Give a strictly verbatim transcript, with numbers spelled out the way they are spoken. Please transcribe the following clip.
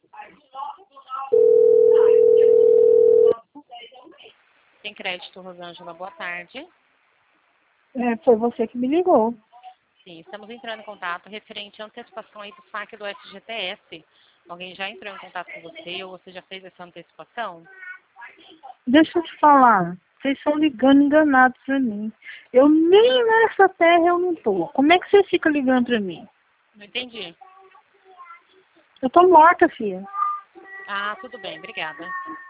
Tem crédito, Rosângela, boa tarde. É, foi você que me ligou. Sim, estamos entrando em contato referente à antecipação aí do saque do F G T S. Alguém já entrou em contato com você ou você já fez essa antecipação? Deixa eu te falar. Vocês estão ligando enganados pra mim. Eu nem nessa terra eu não tô. Como é que você fica ligando pra mim? Não entendi. Eu tô morta, filha. Ah, tudo bem, obrigada.